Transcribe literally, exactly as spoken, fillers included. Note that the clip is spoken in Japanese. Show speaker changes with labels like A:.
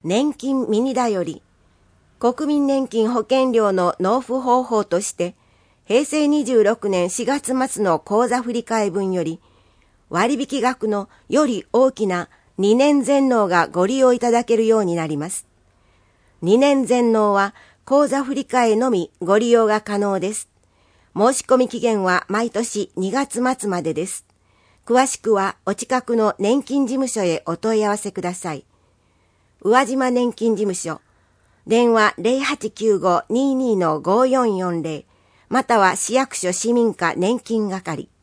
A: 年金ミニだより、国民年金保険料の納付方法として、へいせいにじゅうろくねんしがつ末の口座振替分より、割引額のより大きなにねん全納がご利用いただけるようになります。にねん全納は口座振替のみご利用が可能です。申し込み期限は毎年にがつ末までです。詳しくはお近くの年金事務所へお問い合わせください。宇和島年金事務所、電話 ゼロはちきゅうご にーにー ごーよんよんゼロ または市役所市民課年金係